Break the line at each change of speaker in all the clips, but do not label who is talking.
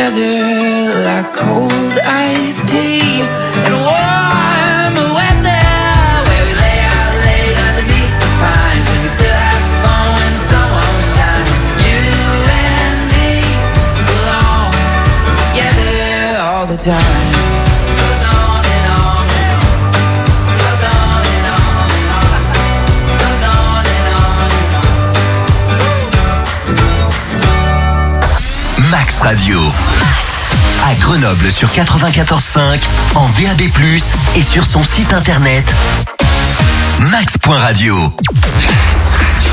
together like cold iced tea and warm weather, where we lay out late underneath the pines and we still have fun when the sun won't shine. You and me belong together all the time. Goes on and on and on. Goes on and on and on. Goes on and on and on.
Max Radio. À Grenoble sur 94.5, en DAB+, et sur son site internet max.radio. Max Radio.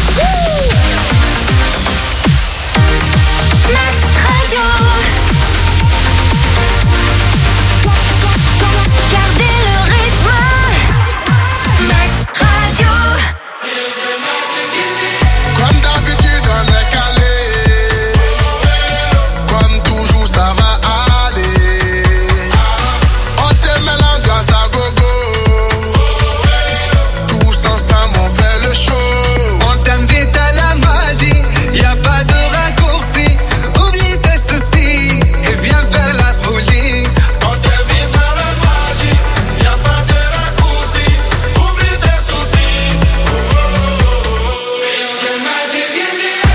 Max Radio. Gardez le rythme. Max Radio.
Comme d'habitude on est calé. Comme toujours ça va aller. On te met l'ambiance à gogo. Tous ensemble on fait le show. On t'invite à la magie. Y'a pas de raccourci. Oublie tes soucis et viens faire la folie. On t'invite à la magie. Y'a pas de raccourci. Oublie tes soucis. The magic in the air.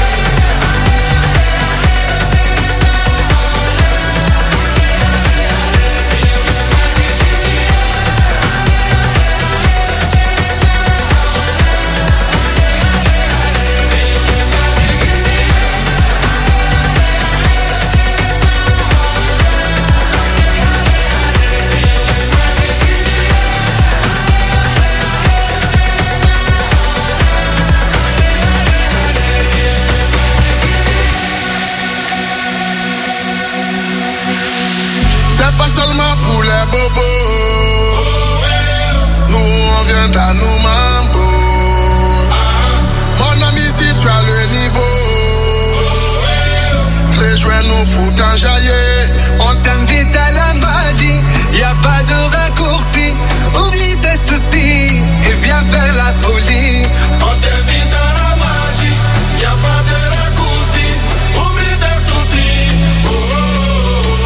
C'est pas seulement pour les bobos. Nous on vient d'à nous mambo. Mon ami si tu as le niveau, rejoins-nous pour t'enjailler. On t'invite à la magie. Y'a pas de raccourci. Oublie tes soucis et viens faire la folie. On t'invite à la magie. Y'a pas de raccourci. Oublie tes soucis. Oh, oh, oh, oh.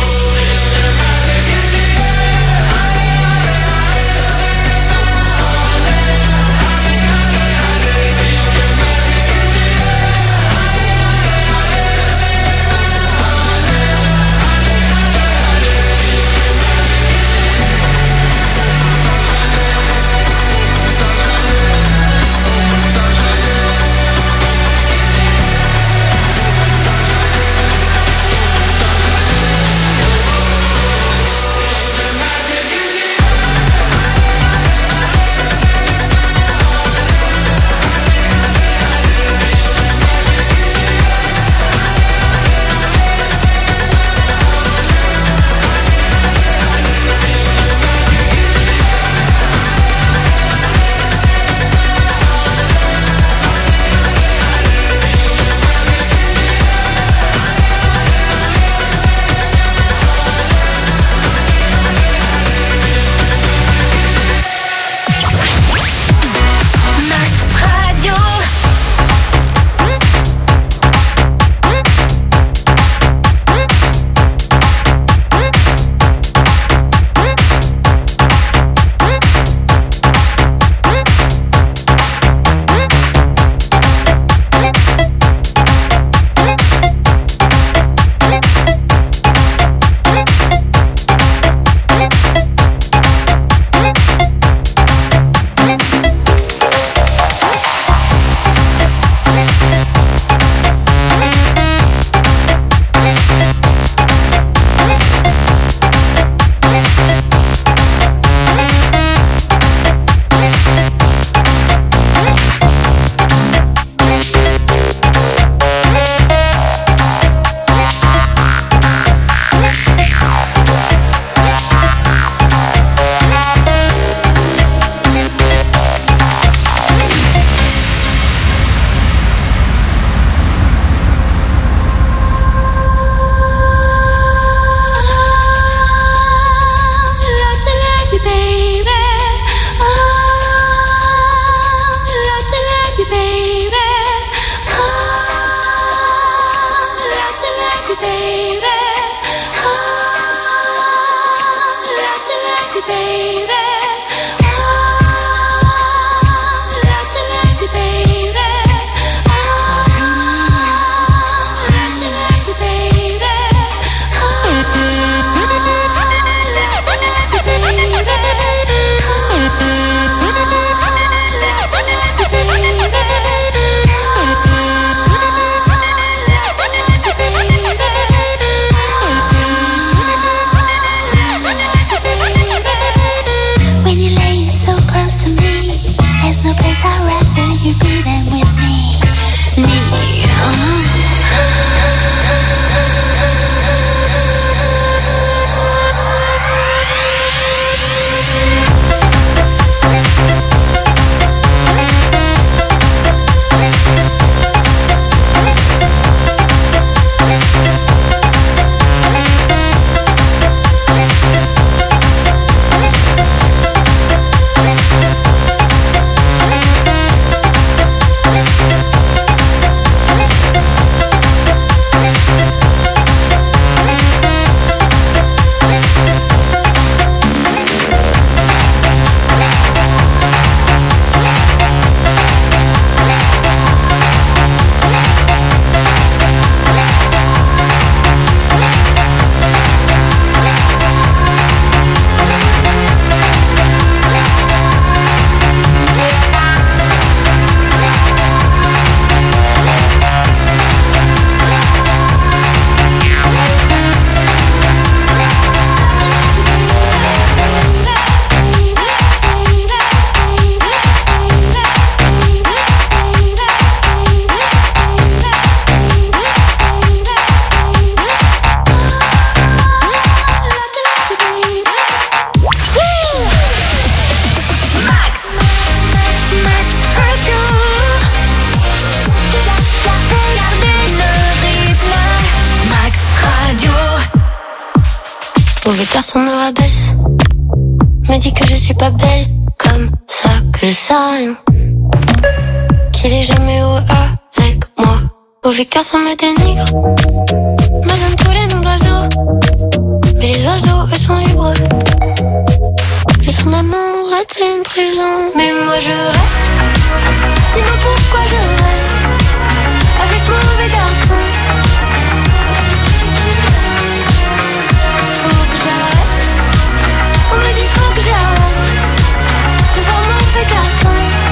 Mauvais garçon me rabaisse, me dit que je suis pas belle, comme ça que je sais rien, qu'il est jamais heureux avec moi. Mauvais garçon me dénigre, me donne tous les noms d'oiseaux, mais les oiseaux eux sont libres. Plus son amour est une prison, mais moi je reste. Dis-moi pourquoi je reste avec mauvais garçon. On me dit faut que j'arrête de voir mauvais garçon.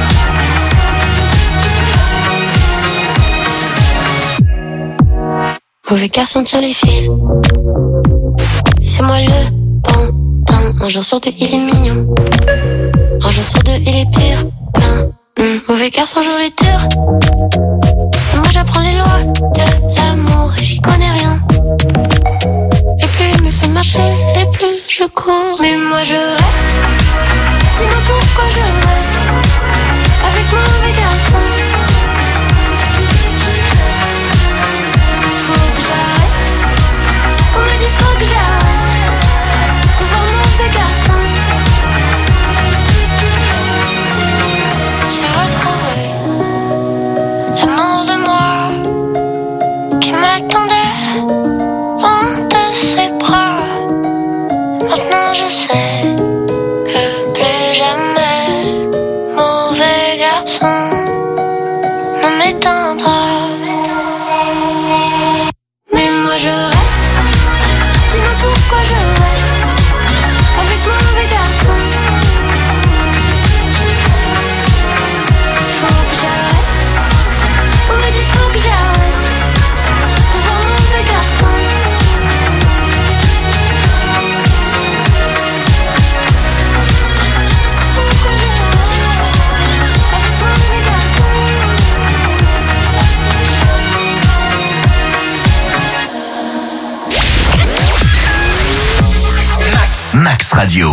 Mauvais garçon tire les fils, et c'est moi le pantin. Un jour sur deux il est mignon, un jour sur deux il est pire qu'un mauvais garçon joue les tours. Et moi j'apprends les lois de l'amour et j'y connais rien. Et plus il me fait marcher, et plus je cours. Mais moi je reste. Dis-moi pourquoi je reste avec mauvais garçon. Faut que j'arrête. On me dit faut que j'arrête de voir mauvais garçon. J'ai retrouvé l'amour de moi qui m'attendait loin de ses bras. Maintenant je sais que plus jamais mauvais garçon ne m'éteindra. Mais moi je reste. Dis-moi pourquoi je reste avec mauvais garçon. Faut que j'arrête. On me dit faut que j'arrête de voir mauvais garçon.
Max Radio.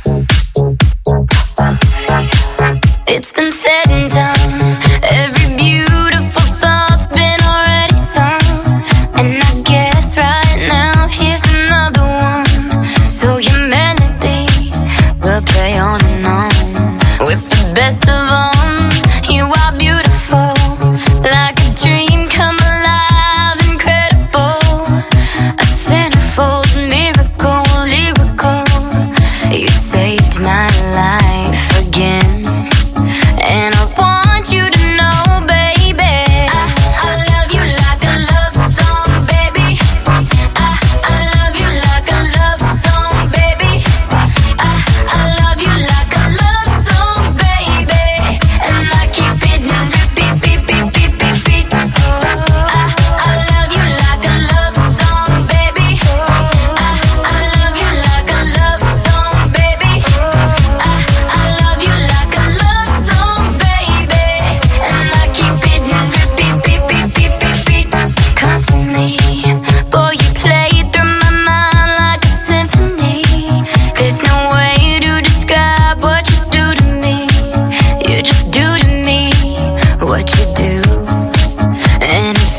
It's been said and done. Every beautiful thought's been already sung. And I guess right now here's another one. So your melody will play on and on. With the best of them, you are beautiful. Like a dream come alive, incredible. A centerfold miracle, lyrical. You saved my life again. And I want you to know, baby,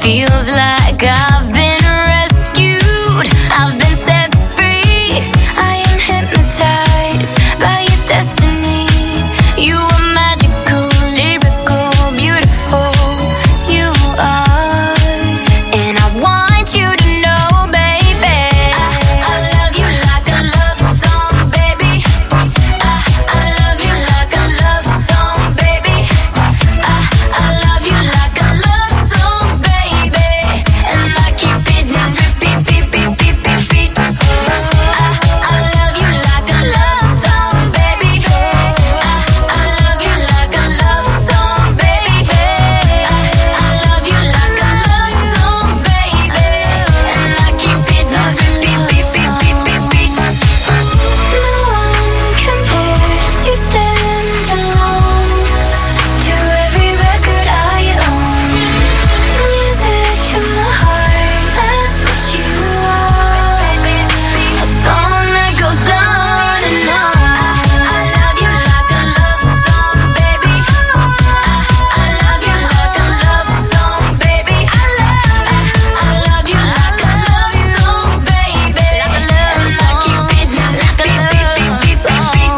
feels like I've been rescued. I've been set free. I am hypnotized by your destiny. You are magical, lyrical, beautiful. You are, and I want you to know, baby. I love you like a love song, baby. I love you like a love song, baby. I love you like a love song, baby. And I keep it on repeat, beat, beat, beat, beat, beat. I love you like a love song, baby. I love you like a love song, baby. I love you like a love song, baby. And I keep it on repeat, beat, beat, beat, beat, beat. No one compares. You stand alone to every record I own. Music to my heart, that's what you are. A song that goes on and on. I love you like a love song, baby. I love you like a love song, baby. I love you like a love song, baby. And I keep it beat, beat, beat, beat, beat, beat.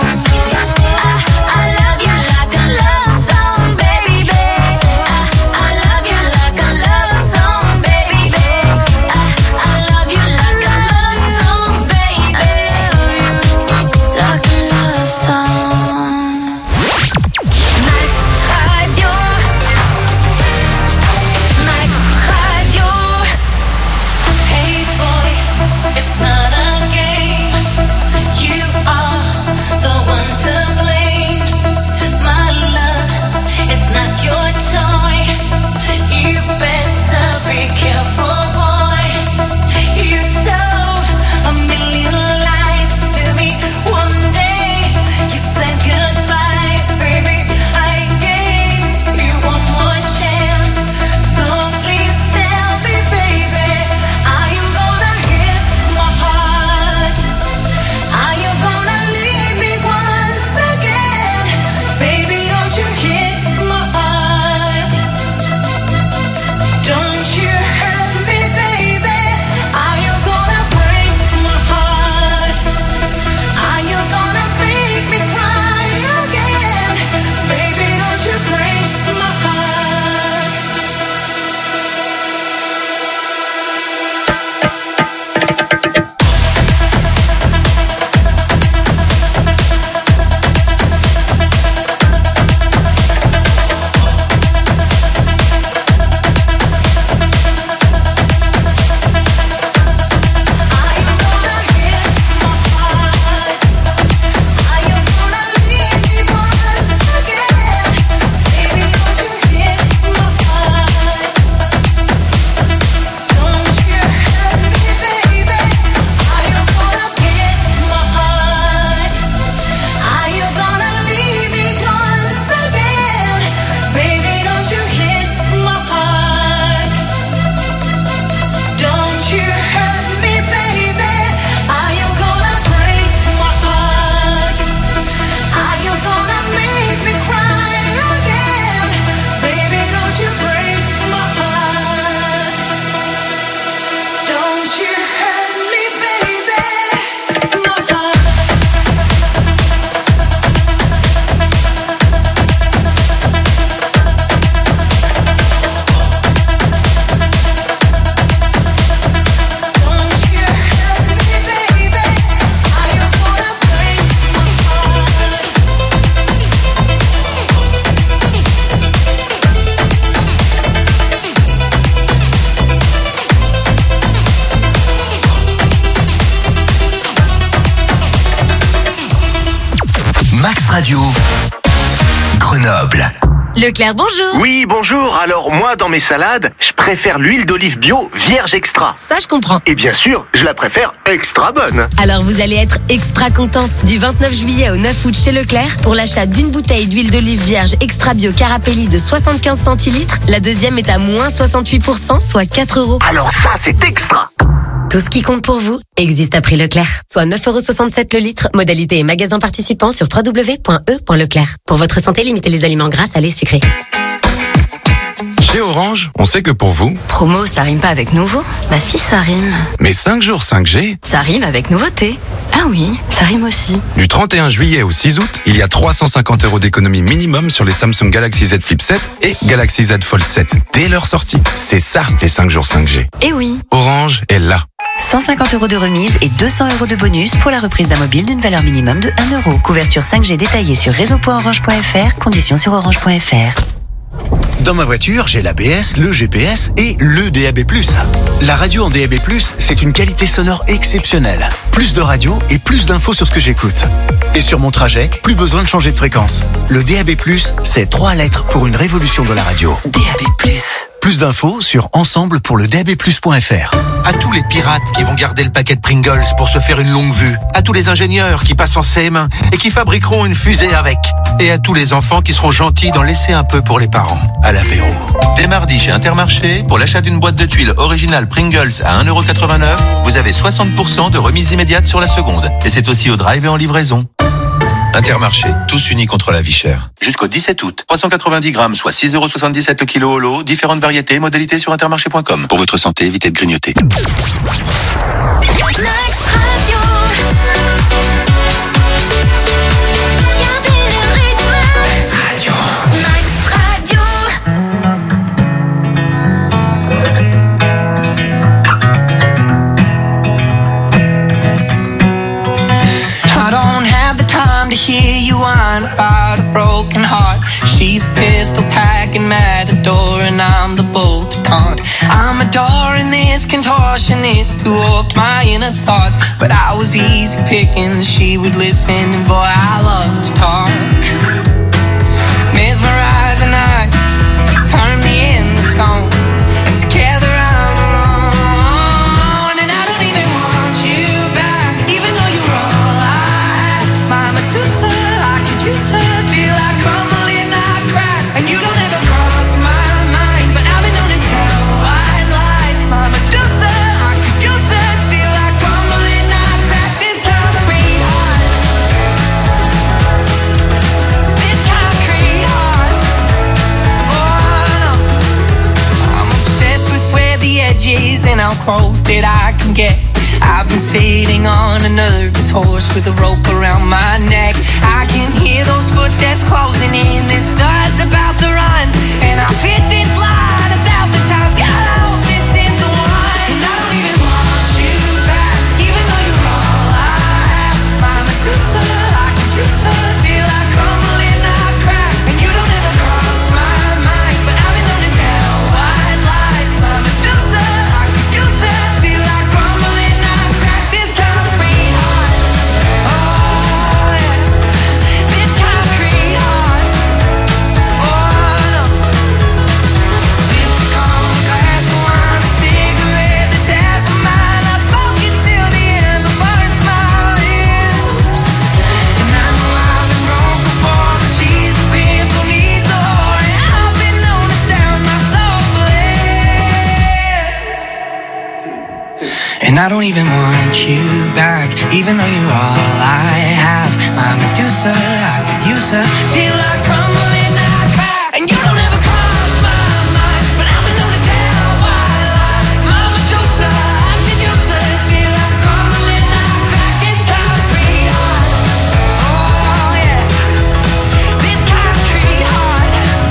I love you like a love song, baby. I love you like a love song, baby. I love you like a love song, baby. Like a love song. Max Radio. Max Radio. Hey boy, it's not a game. You are the one to blame. My love, it's not your toy. You better be careful, boy. You told a million lies to me. One day you said goodbye, baby. I gave you one more chance, so please tell me, baby, are you gonna hit my heart? Are you gonna leave me once again? Baby, don't you hit my heart. Don't you hurt me, baby. Are you gonna break my heart? Are you gonna make me cry again? Baby, don't you break my heart. Are you gonna hit my heart? Are you gonna leave me once again? Baby, don't you hit my heart. Don't you hurt me, baby. Are you gonna hit my heart? Are you gonna leave me once again? Baby, don't you hit my heart. Don't you hurt me, baby. Are you gonna break my heart? Are you gonna make me cry again? Baby, don't you break my heart. Don't you hurt me, baby. My heart. Don't you hurt me, baby. Are you gonna break my heart?
Max Radio, Grenoble.
Leclerc, bonjour.
Oui, bonjour. Alors moi, dans mes salades, je préfère l'huile d'olive bio vierge extra.
Ça, je comprends.
Et bien sûr, je la préfère extra bonne.
Alors vous allez être extra content. Du 29 juillet au 9 août chez Leclerc, pour l'achat d'une bouteille d'huile d'olive vierge extra bio Carapelli de 75 centilitres, la deuxième est à moins 68%, soit 4 €.
Alors ça, c'est extra.
Tout ce qui compte pour vous existe à prix Leclerc. Soit 9,67 € le litre. Modalité et magasin participant sur www.e.leclerc. Pour votre santé, limitez les aliments gras, salés, sucrés.
Chez Orange, on sait que pour vous...
Promo, ça rime pas avec nouveau? Bah si, ça rime.
Mais 5 jours 5G...
Ça rime avec nouveauté. Ah oui, ça rime aussi.
Du 31 juillet au 6 août, il y a 350 € d'économie minimum sur les Samsung Galaxy Z Flip 7 et Galaxy Z Fold 7 dès leur sortie. C'est ça, les 5 jours 5G.
Eh oui.
Orange est là.
150 € de remise et 200 € de bonus pour la reprise d'un mobile d'une valeur minimum de 1 €. Couverture 5G détaillée sur réseau.orange.fr, conditions sur orange.fr.
Dans ma voiture, j'ai l'ABS, le GPS et le DAB+. La radio en DAB+, c'est une qualité sonore exceptionnelle. Plus de radio et plus d'infos sur ce que j'écoute. Et sur mon trajet, plus besoin de changer de fréquence. Le DAB+, c'est 3 lettres pour une révolution de la radio.
DAB+.
Plus d'infos sur ensemble-pour-le-DAB+.fr.
À tous les pirates qui vont garder le paquet de Pringles pour se faire une longue vue. À tous les ingénieurs qui passent en CM1 et qui fabriqueront une fusée avec. Et à tous les enfants qui seront gentils d'en laisser un peu pour les parents. À l'apéro. Dès mardi chez Intermarché, pour l'achat d'une boîte de tuiles originale Pringles à 1,89 €, vous avez 60% de remise immédiate sur la seconde. Et c'est aussi au drive et en livraison. Intermarché, tous unis contre la vie chère. Jusqu'au 17 août, 390 grammes, soit 6,77 € le kilo au lot, différentes variétés, modalités sur intermarché.com. Pour votre santé, évitez de grignoter.
Hear you whine about a broken heart. She's a pistol packing matador and I'm the bolt to taunt. I'm adoring this contortionist who warped my inner thoughts. But I was easy picking, she would listen and boy I love to talk. Mesmerizing eyes, turn me into stone. And together I'm alone. And I don't even want you back, even though you're all I had. My Medusa, I could use her till I crumble and I crack. And you don't ever cross my mind, but I've been known to tell white lies. My Medusa, I could use her till I crumble and I crack. This concrete heart, this concrete heart. Oh no, I'm obsessed with where the edge is and how close that I can get. I've been sitting on a nervous horse with a rope around my neck. I can hear those footsteps closing in. This star's about to run, and I've hit this line 1,000 times. God, I hope this is the one. And I don't even want you back, even though you're all I have. My Medusa, I could use her till I crumble and I crack. And you don't ever cross my mind, but I've been known to tell white lies. My Medusa, I could use her till I crumble and I crack. This concrete heart, oh yeah, this concrete heart, oh no. Lipstick on a glass of wine, a cigarette that's half of mine. I smoke it till the ember burns my lips. And I know I've been wrong before, but she's a pimple needs a whore. And I've been known to sell my soul for less. And I don't even want you back, even though you're all I have. My Medusa, I could use her till I crumble and I crack. And you don't ever cross my mind, but I've been known to tell white lies. My Medusa, I could use her till I crumble and I crack. This concrete heart, oh yeah, this concrete heart,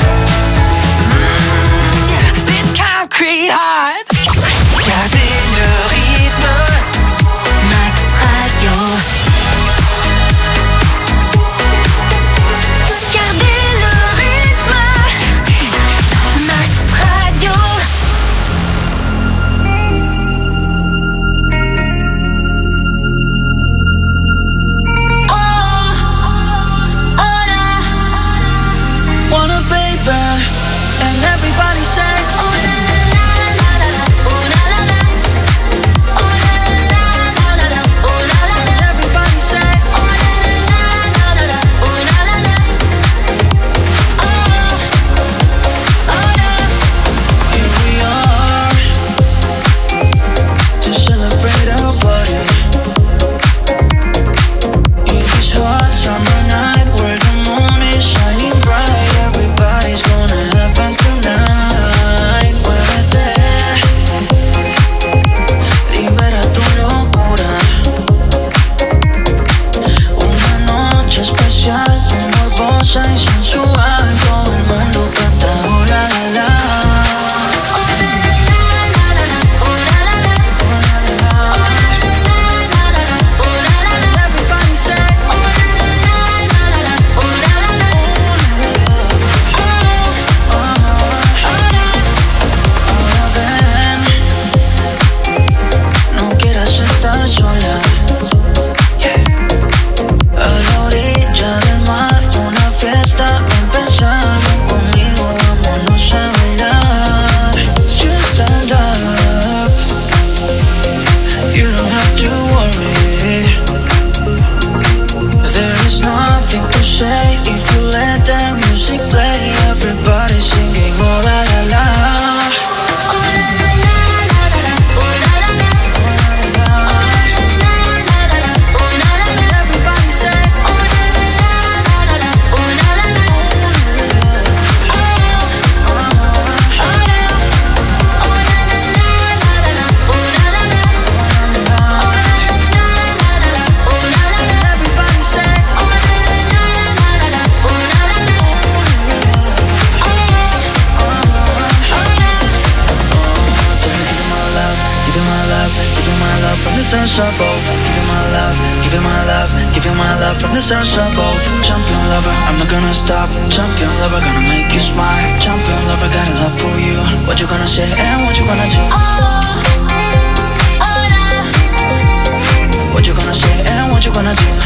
yeah, this concrete heart. Gardez le rythme, Max Radio.
Gardez
from the search above. Give you my love, give you my love, give you my love from the search above. Champion lover, I'm not gonna stop. Champion lover, gonna make you smile. Champion lover, got a love for you. What you gonna say and what you gonna do? What you gonna say and what you gonna do?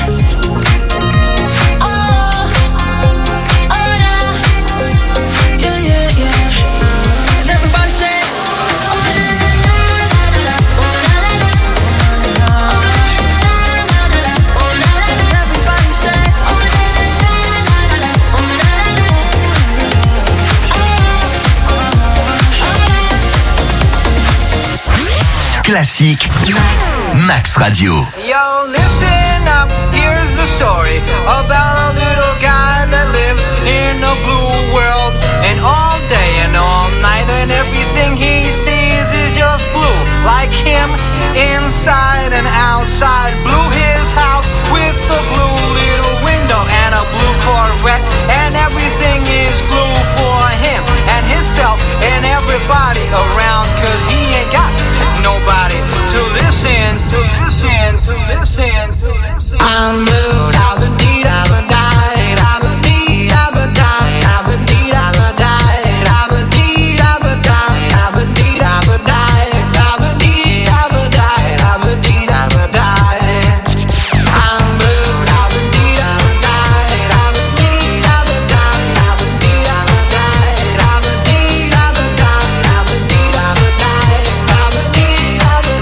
Classique Max Radio.
Yo, listen up, here's the story about a little guy that lives in a blue world. And all day and all night and everything he sees is just blue. Like him, inside and outside. Blew his house with a blue little window and a blue Corvette. And everything is blue for him and himself and everybody around. Cause he ain't got nobody to listen, to listen, to listen, to listen. I'm blue, da-ba-dee, da-ba-die, da-ba-dee, da-ba-die, da-ba-dee, da-ba-die, da-ba-dee, da-ba-die, da-ba-dee, da-ba-die, da-ba-dee, da-ba-die, da-ba-dee, da-ba-die. I'm blue, da-ba-dee, da-ba-die, da-ba-dee, da-ba-die, da-ba-dee, da-ba-die, da-ba-dee, da-ba-die, da-ba-dee, da-ba-die, da-ba-dee,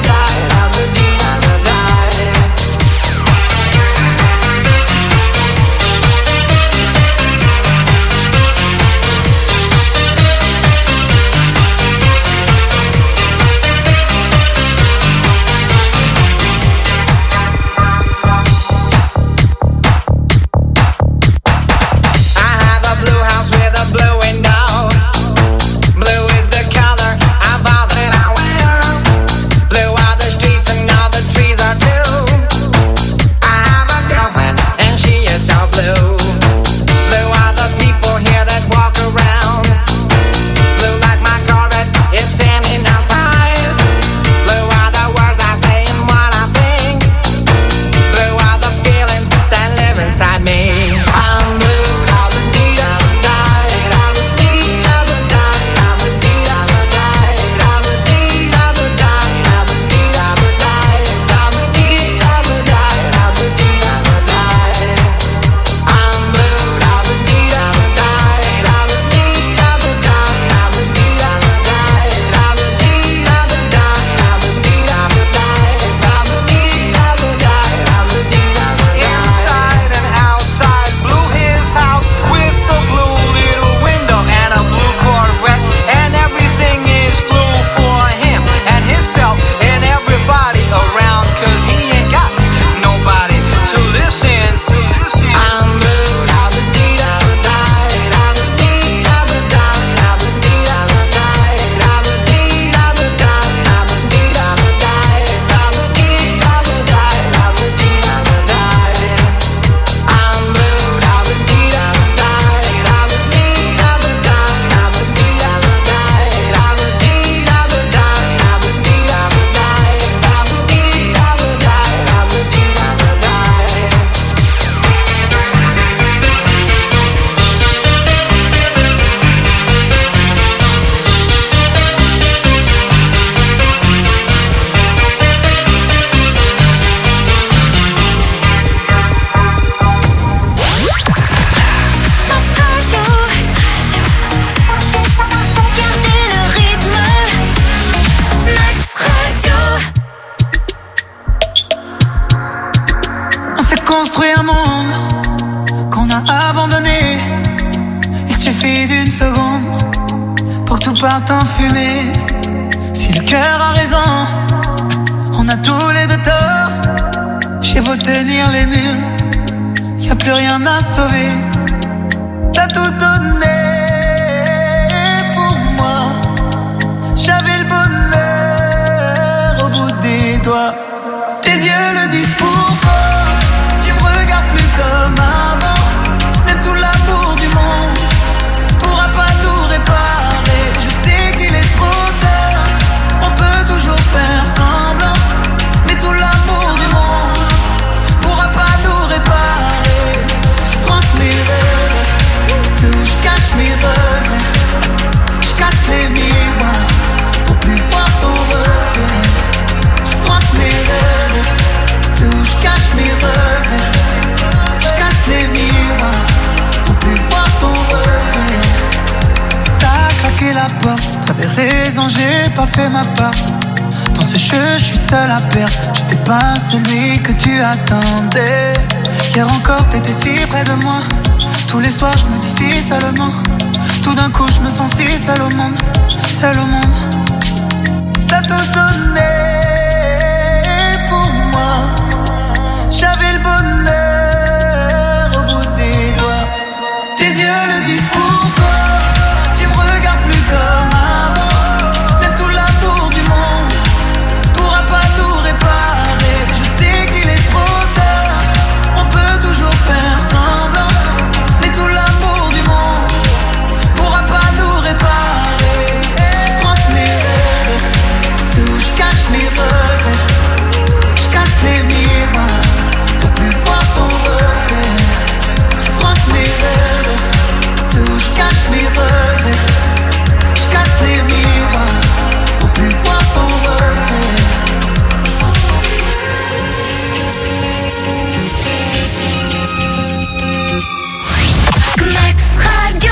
construire un monde qu'on a abandonné. Il suffit d'une seconde pour que tout parte en fumée. Si le cœur a raison, on a tous les deux tort. J'ai beau tenir les murs, y a plus rien à sauver. T'as tout donné pour moi, j'avais le bonheur au bout des doigts. Tes yeux le disent pourquoi tu me regardes plus comme avant. Même tout l'amour du monde pourra pas tout réparer. Je sais qu'il est trop tard, on peut toujours faire semblant, mais tout
j'ai pas fait ma part. Dans ce jeu, je suis seul à perdre. J'étais pas celui que tu attendais. Hier encore, t'étais si près de moi. Tous les soirs, je me dis si seulement. Tout d'un coup, je me sens si seul au monde. Seul au monde. T'as tout donné pour moi. J'avais le bonheur au bout des doigts. Tes yeux le disent pour toi. Tu me regardes plus comme avant. Même tout l'amour du monde pourra pas tout réparer. Je sais qu'il est trop tard. On peut toujours faire semblant. Mais tout l'amour du monde pourra pas nous réparer. Je fronce mes rêves, sous je cache mes regrets. Je casse les miroirs pour plus voir ton reflet. Je fronce mes rêves, sous je cache mes regrets. Je casse les miroirs pour plus voir ton reflet.
Max Radio.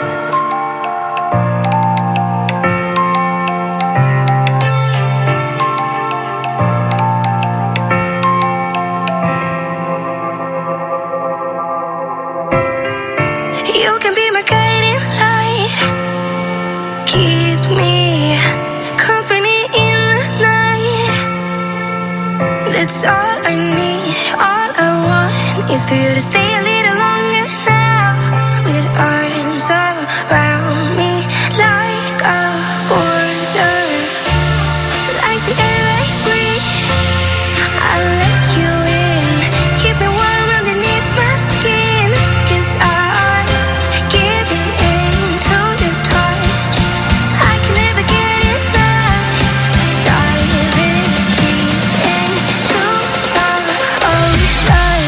You can be my guiding light. Keep me company in the night. That's all I need. All I want is for you to stay a little longer now. With arms around me like a border. Like the air I breathe, I'll let you in. Keep me warm underneath my skin. 'Cause I'm giving in to your touch. I can never get enough. Diving deep into our ocean.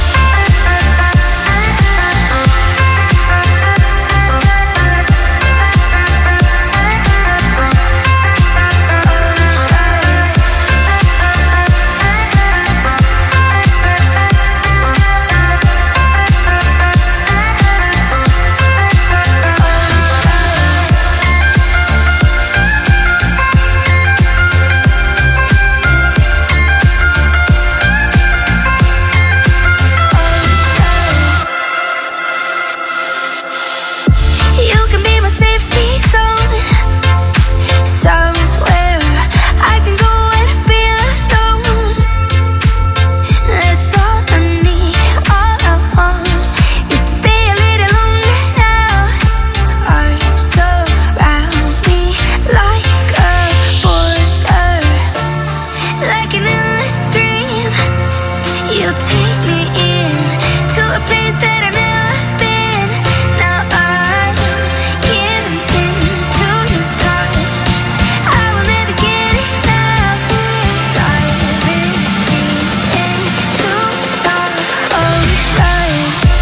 You can be my safety zone. Somewhere I can go and feel alone. That's all I need. All I want is to stay a little longer now. Arms around me like a border. Like an endless stream. You take me in to a place that I've never been. Now I'm giving in to your touch. I will never get enough. Diving deep into our ocean.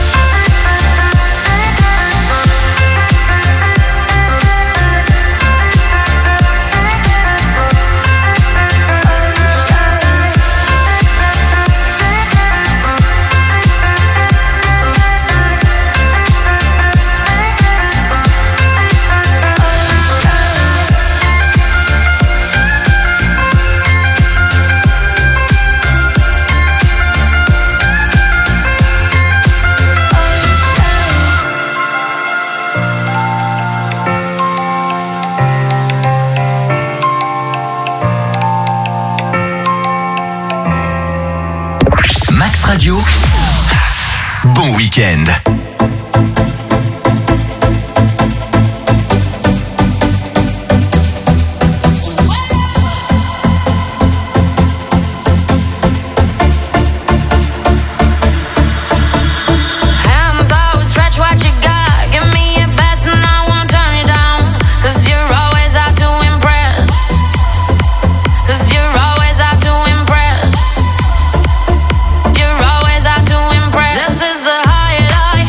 Max Radio, bon week-end.
Hands out, stretch what you got. Give me your best and I won't turn you down. 'Cause you're always out to impress. 'Cause you're always out to impress. You're always out to impress. This is the highlight.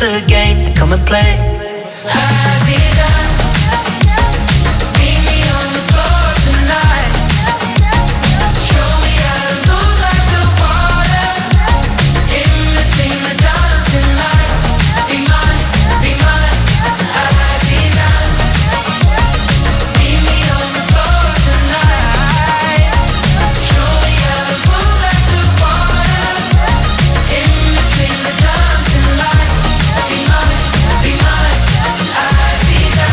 just a game, then come and play. Aziza, meet me on the floor tonight. Show me how to move like the water. In between the dancing lights. Be mine, Aziza. Meet me on the floor tonight. Show me how to move like the water. In between the dancing lights. Be mine, Aziza.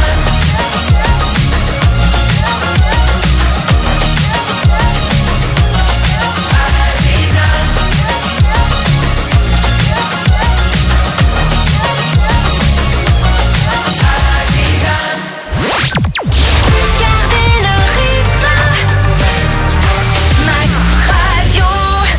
Gardez le rythme. Max Radio.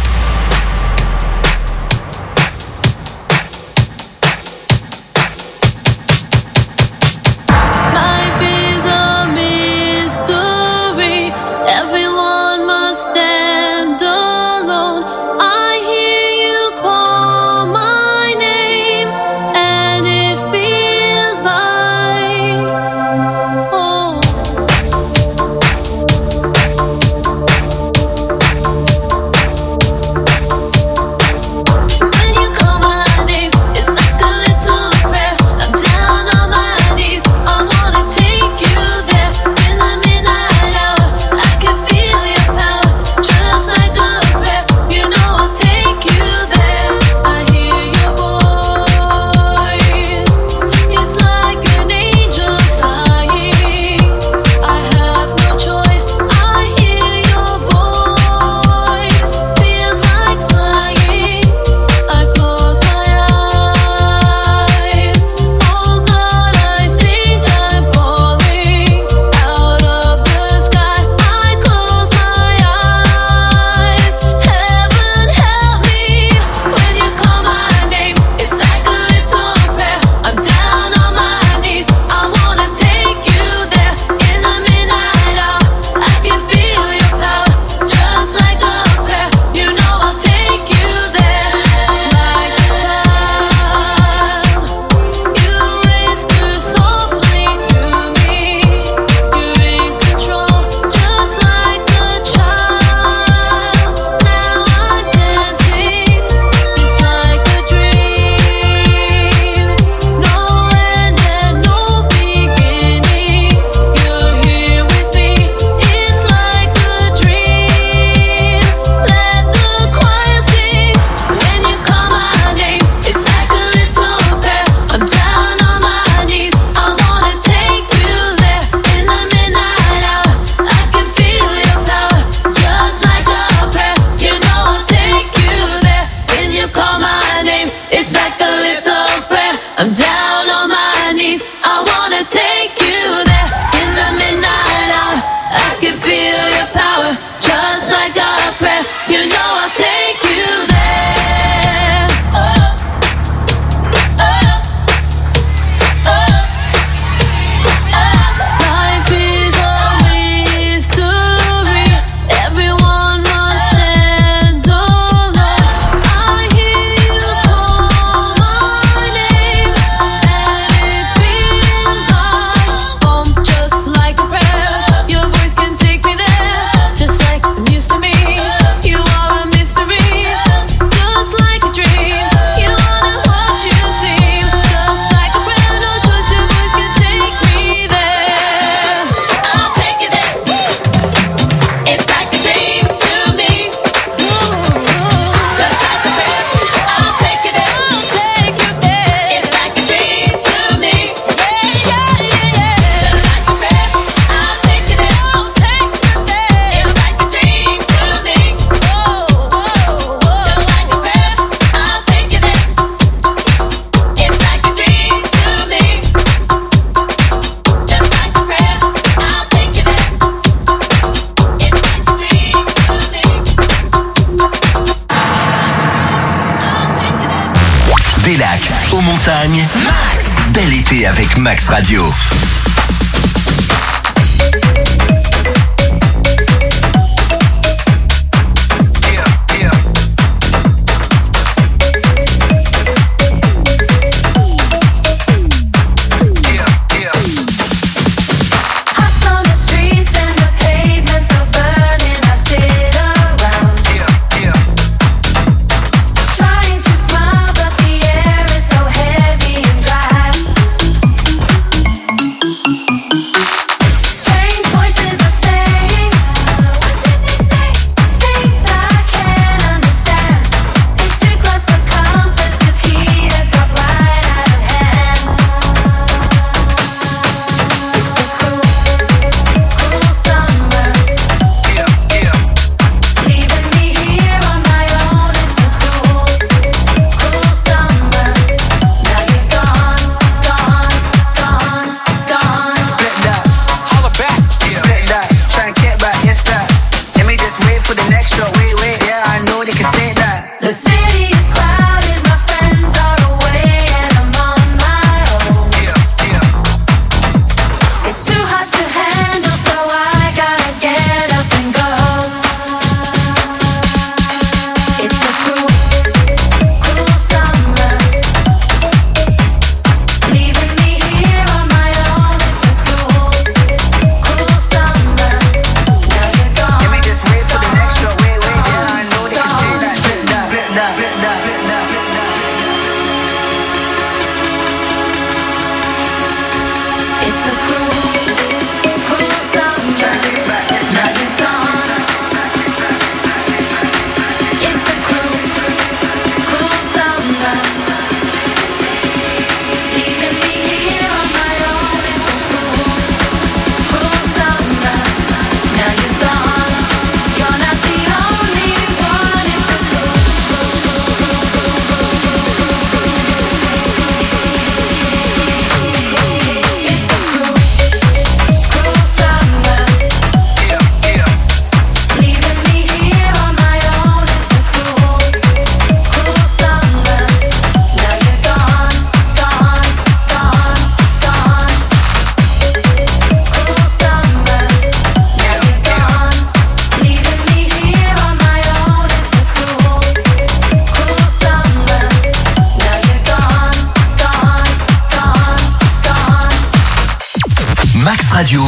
Life is a mystery. Everyone must stand alone. I hear you call my name, and it feels like home. When you call my name, it's like a little prayer. I'm down on my knees. I wanna take you there in the midnight hour. I can feel your power, just like a prayer. You know I'll take you there. I hear your voice. It's like an angel sighing. I have no choice. I hear your voice. Feels like flying. I close my eyes. Oh God, I think I'm falling out of the sky. I close my eyes. Heaven help me when you call my name. It's like a little prayer. I'm down on my knees. I wanna take you there in the midnight hour. I can feel your power, just like a prayer. You know I'll take you there like a child. You whisper softly to me. You're in control, just like a child. Now I'm dancing. It's like a dream. No end and no beginning. You're here with me. It's like a dream. Let the choir sing when you call my name. It's like a little prayer. I'm down on my knees. I wanna take you there in the midnight hour. I can feel your power, just like a prayer. You know I'll take you there when you call my name. It's like a little prayer. I'm down on my knees. I wanna take you there in the midnight hour. I can feel your power, just like a prayer. You know I'll take you there. Oh, oh, oh, Life is a mystery. Everyone must stand alone. I hear you call my name, and it feels like home, just like a prayer. Your voice can take me there, just like it used to me. You are a mystery, just like a dream. You are what you seem, just like a prayer. No choice, your voice can take me there. I'll take you there. It's like a dream to me, just like a prayer. I'll take you there. It's like a dream to me, just like a prayer. I'll take you there. It's like a dream to me, just like a prayer. I'll take you there. It's like a dream to me, just like a prayer. I'll take you there. It's like a dream to me.
Des lacs aux montagnes, Max. Bel été avec Max Radio. Mix Radio,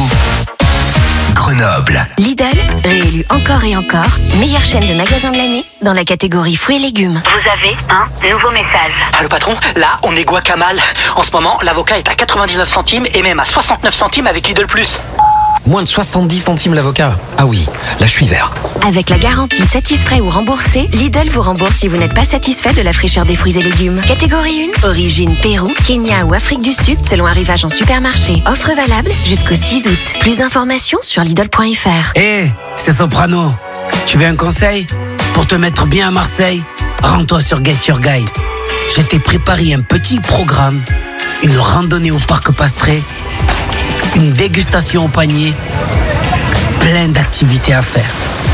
Grenoble.
Lidl, réélu encore et encore, meilleure chaîne de magasins de l'année dans la catégorie fruits et légumes.
Vous avez un nouveau message.
Allô patron, là on est Guacamal. En ce moment, l'avocat est à 99 centimes et même à 69 centimes avec Lidl Plus.
Moins de 70 centimes l'avocat. Ah oui, là je suis vert.
Avec la garantie satisfait ou remboursé, Lidl vous rembourse si vous n'êtes pas satisfait de la fraîcheur des fruits et légumes. Catégorie 1, origine Pérou, Kenya ou Afrique du Sud selon arrivage en supermarché. Offre valable jusqu'au 6 août. Plus d'informations sur Lidl.fr.
C'est Soprano. Tu veux un conseil? Pour te mettre bien à Marseille, rends-toi sur Get Your Guide. Je t'ai préparé un petit programme, une randonnée au parc Pastré, une dégustation au panier, plein d'activités à faire.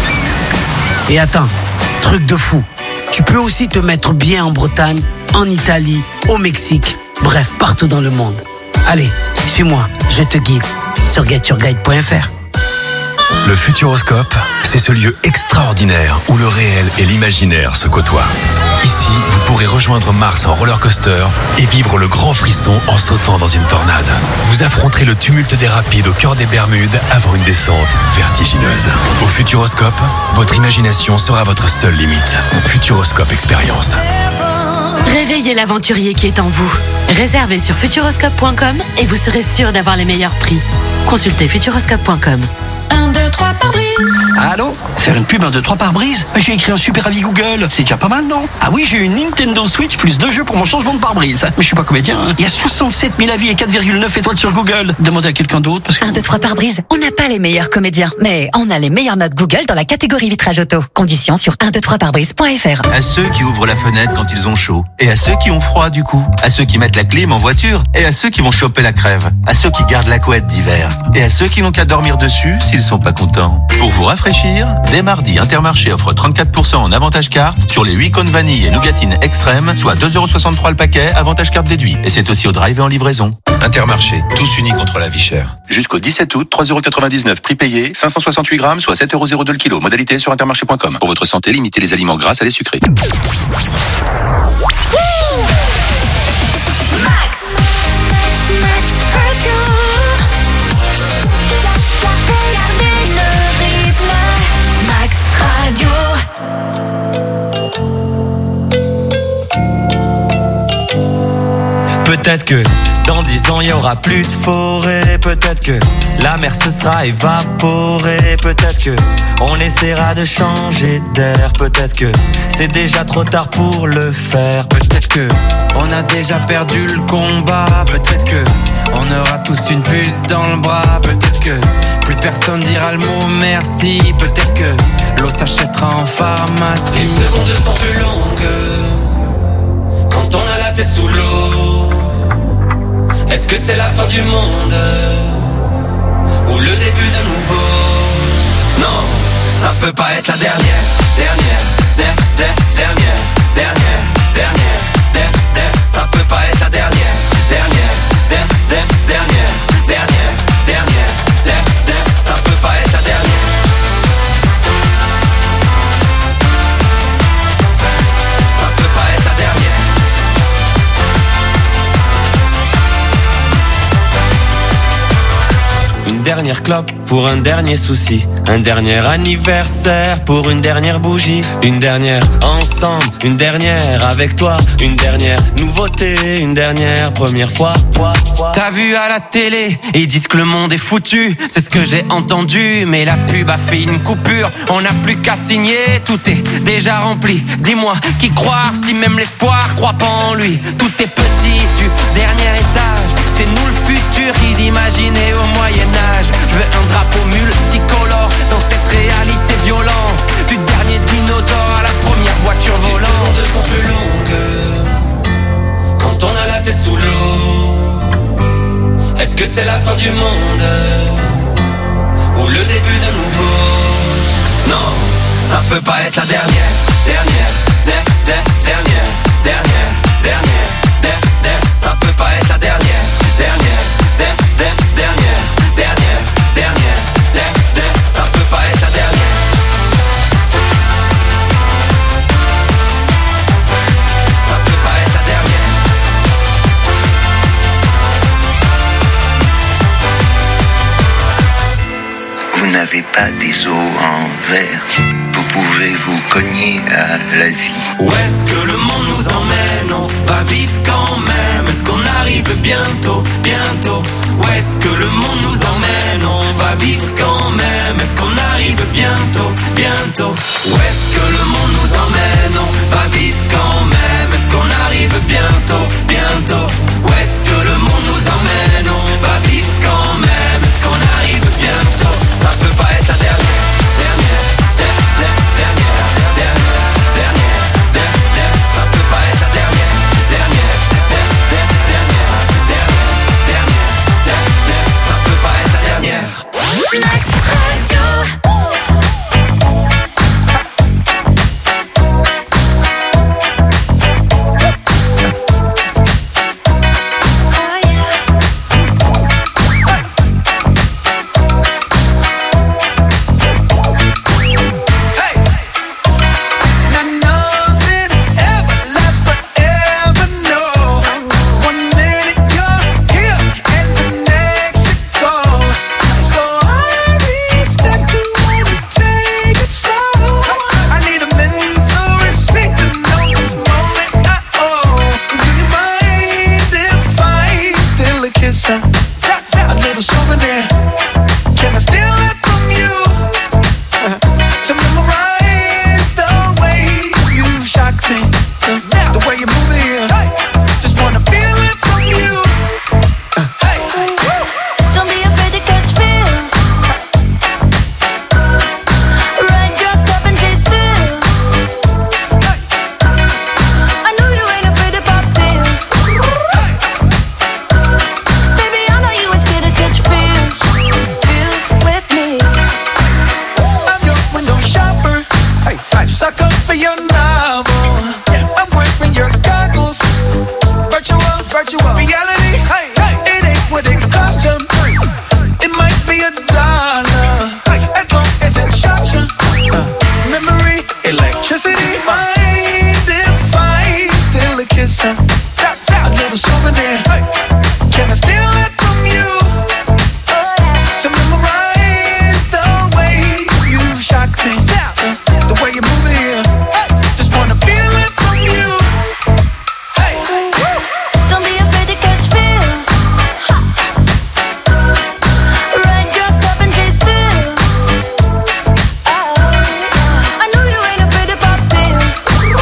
Et attends, truc de fou, tu peux aussi te mettre bien en Bretagne, en Italie, au Mexique, bref, partout dans le monde. Allez, suis-moi, je te guide sur getyourguide.fr.
Le Futuroscope, c'est ce lieu extraordinaire où le réel et l'imaginaire se côtoient. Ici, vous pourrez rejoindre Mars en roller coaster et vivre le grand frisson en sautant dans une tornade. Vous affronterez le tumulte des rapides au cœur des Bermudes avant une descente vertigineuse. Au Futuroscope, votre imagination sera votre seule limite. Futuroscope Expérience.
Réveillez l'aventurier qui est en vous. Réservez sur futuroscope.com et vous serez sûr d'avoir les meilleurs prix. Consultez futuroscope.com.
1, 2, 3 par brise.
Allô? Faire une pub 1, 2, 3 par brise? J'ai écrit un super avis Google. C'est déjà pas mal, non? Ah oui, j'ai une Nintendo Switch plus 2 jeux pour mon changement de pare-brise. Mais je suis pas comédien, hein. Il y a 67 000 avis et 4,9 étoiles sur Google. Demandez à quelqu'un d'autre parce que...
1, 2, 3 par brise. On n'a pas les meilleurs comédiens, mais on a les meilleures notes Google dans la catégorie vitrage auto. Conditions sur 123parbrise.fr.
À ceux qui ouvrent la fenêtre quand ils ont chaud. Et à ceux qui ont froid du coup. À ceux qui mettent la clim en voiture. Et à ceux qui vont choper la crève. À ceux qui gardent la couette d'hiver. Et à ceux qui n'ont qu'à dormir dessus s'ils sont pas contents. Pour vous rafraîchir, dès mardi, Intermarché offre 34% en avantage carte sur les 8 cônes vanille et nougatine extrême, soit 2,63€ le paquet, avantage carte déduit. Et c'est aussi au drive et en livraison. Intermarché, tous unis contre la vie chère. Jusqu'au 17 août, 3,99€ prix payé, 568 grammes, soit 7,02€ le kilo. Modalité sur intermarché.com. Pour votre santé, limitez les aliments gras à les sucrés.
Peut-être que dans 10 ans il y aura plus de forêt. Peut-être que la mer se sera évaporée. Peut-être que on essaiera de changer d'air. Peut-être que c'est déjà trop tard pour le faire.
Peut-être que on a déjà perdu le combat. Peut-être que on aura tous une puce dans le bras. Peut-être que plus personne dira le mot merci. Peut-être que l'eau s'achètera en pharmacie. Les secondes sont plus longues quand on a la tête sous l'eau. Est-ce que c'est la fin du monde ou le début d'un nouveau? Non, ça peut pas être la dernière. Ça peut pas être la dernière. Ça peut pas être la dernière. Ça peut pas être la dernière.
Une dernière clope pour un dernier souci. Un dernier anniversaire pour une dernière bougie. Une dernière ensemble, une dernière avec toi. Une dernière nouveauté, une dernière première fois.
T'as vu à la télé, ils disent que le monde est foutu. C'est ce que j'ai entendu, mais la pub a fait une coupure. On n'a plus qu'à signer, tout est déjà rempli. Dis-moi, qui croire si même l'espoir croit pas en lui? Tout est petit du dernier étage. C'est nous le futur qu'ils imaginaient au Moyen-Âge. Je veux un drapeau multicolore dans cette réalité violente. Du dernier dinosaure à la première voiture volante. Les secondes sont plus longues quand on a la tête sous l'eau. Est-ce que c'est la fin du monde ou le début d'un nouveau? Non, ça peut pas être la dernière. Ça peut pas être la dernière. Ça peut pas être la dernière. Ça peut pas être la dernière.
n'avez pas des os en verre. Vous pouvez vous cogner à la vie.
Où est-ce que le monde nous emmène? On va vivre quand même. Est-ce qu'on arrive bientôt, bientôt? Où est-ce que le monde nous emmène? On va vivre quand même. Est-ce qu'on arrive bientôt, bientôt? Où est-ce que le monde nous emmène? On va vivre quand même. Est-ce qu'on arrive bientôt, bientôt? Où est-ce que le monde nous emmène? On va vivre quand même. Est-ce qu'on arrive bientôt? Ça peut pas être la dernière. Ça peut pas être la dernière. Ça peut pas être la dernière.
Max Radio.
A little souvenir. Can I steal it from you? To memorize the way you shock me, the way you move it here. Just wanna feel it from you.
Don't be afraid to catch feels. Ride your cup and chase thrills. I know you ain't afraid to pop pills. Baby, I know you ain't scared to catch feels. Feels with me.
I'm your window shopper. Sucker for your novel. I'm wearing your goggles. Virtual reality. It ain't what it cost you. It might be $1 as long as it shocks you. Memory, electricity, mind if I steal a kiss? A little souvenir. Can I steal it from you? To memorize the way you shock me, the way you move it here. Just wanna feel it from you.
Don't be afraid to catch feels. Ride your cup and chase thrills. I know you ain't afraid to pop pills.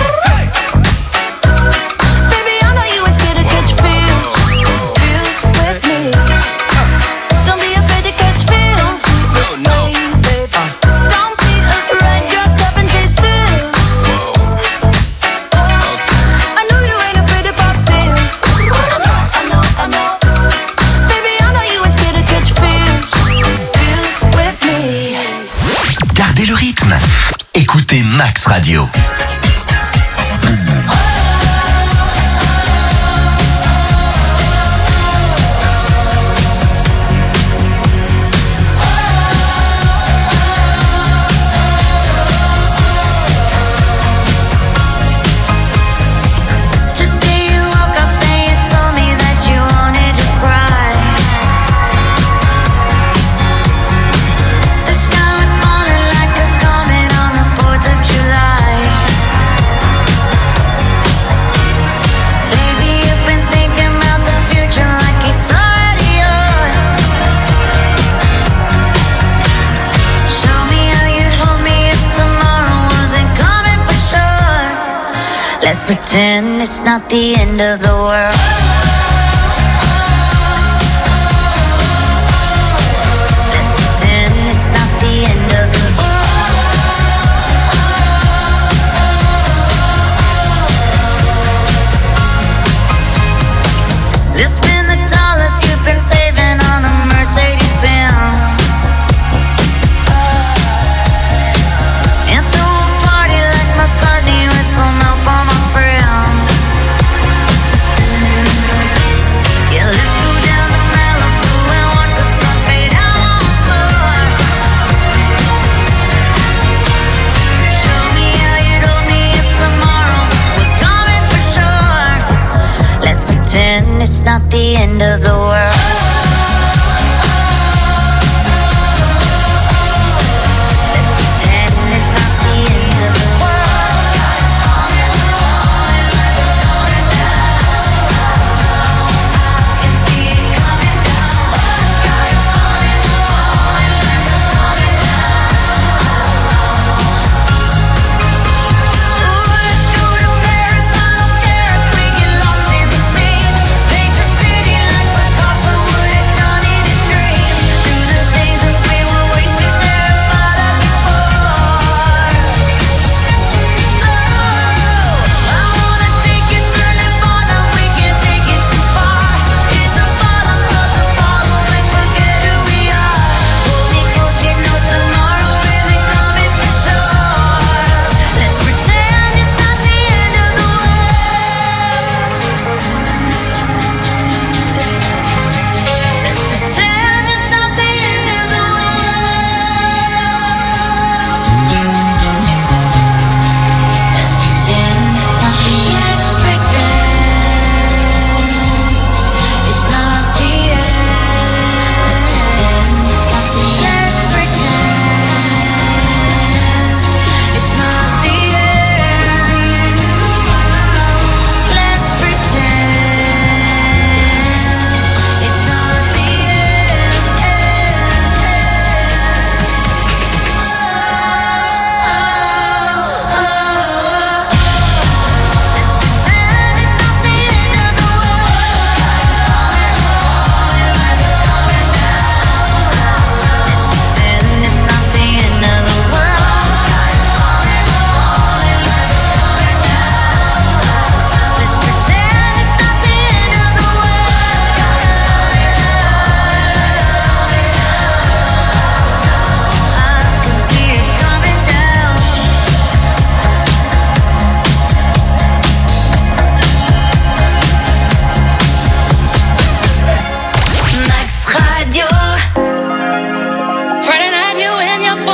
Baby, I know you ain't scared to catch feels. Feels with me. Don't be afraid to catch feels. No, baby. Don't be afraid. Ride your cup and chase thrills. I know you ain't afraid to pop pills. I know. Baby, I know you ain't scared to catch feels. Feels with me.
Gardez le rythme. Écoutez Max Radio.
Today you woke up and you told me that you wanted to cry. The sky was falling like a comet on the 4th of July. Baby, you've been thinking about the future like it's already yours. Show me how you'd hold me if tomorrow wasn't coming for sure. Let's pretend it's not the end of the world. Let's pretend it's not the end of the world. Let's spend the dollars you've been saving on a Mercedes Benz. And throw a party like McCartney with some help on my friends.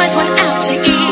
boys went out to eat.